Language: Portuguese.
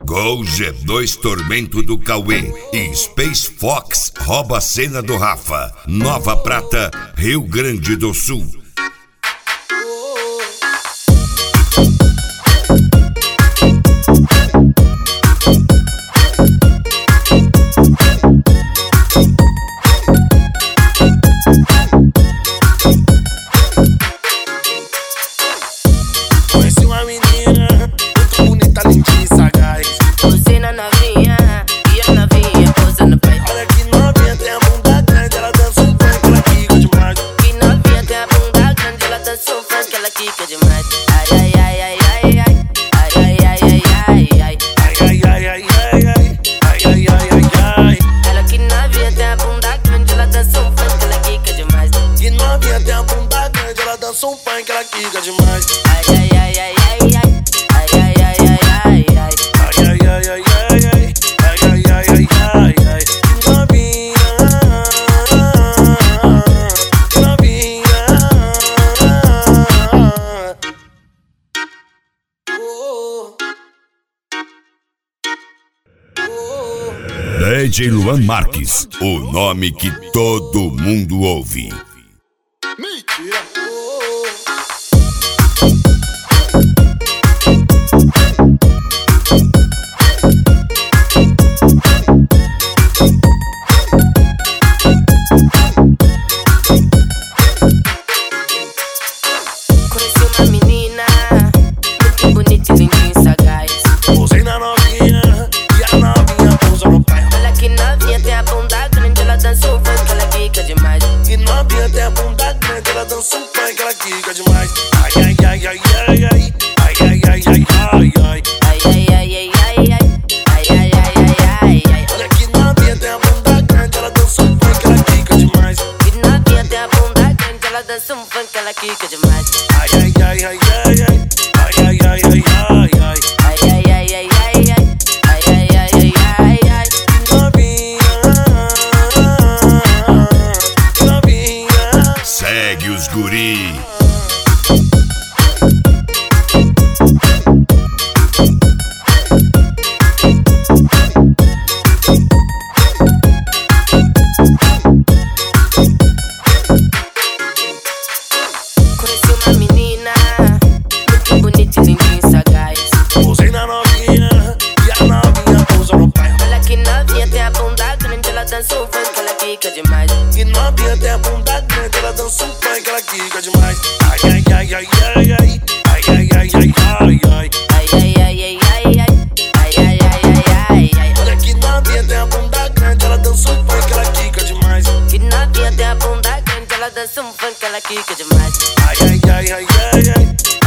Gol G2 Tormento do Cauê e Space Fox rouba a cena do Rafa. Nova Prata, Rio Grande do Sul. Conheci uma menina muito bonita, lindinha e sagaz. Você na novinha e a novinha posando pra. Olha que novinha, tem a bunda grande, ela dança um funk, ela quica demais. Que novinha tem a bunda grande, ela dança um funk, ela quica demais. Ai, ai, ai, ai, ai, ai. Ai, ai, ai, ai, ai, ai. Ai, ai, ai, ai, ai, ai. Ai, ai, ai, ai, ai. Ela que novinha tem a bunda grande, ela dança um funk, ela quica demais. Que novinha, tem a bunda grande, ela dança um funk, ela quica demais. Ai, ai, ai, ai, ai, ai. Ai, ai, ai, ai, ai, ai. Ai, ai, ai, ai, ai, ai. Ai, ai, ai, ai, ai, ai. Que novinha, que novinha. Oh, oh. DJ Luan Marques, o nome que todo mundo ouve. Mentira. Conheci uma menina muito bonita e lindinha e sagaz. Pousei na novinha e a novinha pousa no pé. Olha que novinha tem a bunda grande, ela dança um funk, ela quica demais. Que novinha, tem a bunda grande, ela dança um funk, ela quica demais. Ai, ai, ai, ai, ai, ai. Ai, ai, ai, ai, ai, ai. Ai, ai, ai, ai, ai, ai. Ai, ai, ai, ai, ai, ai. Olha que novinha, tem a bunda grande, ela dança um funk, ela quica demais. Que novinha tem a bunda grande, ela dança um funk, ela quica demais. Ai, ai, ai, ai, ai, ai. Ai, ai, ai, ai, ai, ai. Ai, ai, ai, ai, ai, ai. Ai, ai, ai, ai, ai, ai. Que novinha, que novinha. Segue os guri. Conheci uma menina muito bonita e lindinha e sagaz. Pousei na novinha e a novinha pousa no pé. Olha que novinha tem a bunda grande, ela dança um funk, ela quica demais. Que novinha, tem a bunda grande, ela dança um funk, ela quica demais. Ai, ai, ai, ai, ai, ai. Ai, ai, ai, ai, ai, ai. Ai, ai, ai, ai, ai, ai. Ai, ai, ai, ai, ai, ai. Olha que novinha, tem a bunda grande, ela dança um funk, ela quica demais. Que novinha tem a bunda grande, ela dança um funk, ela quica demais. Ai, ai, ai, ai, ai, ai.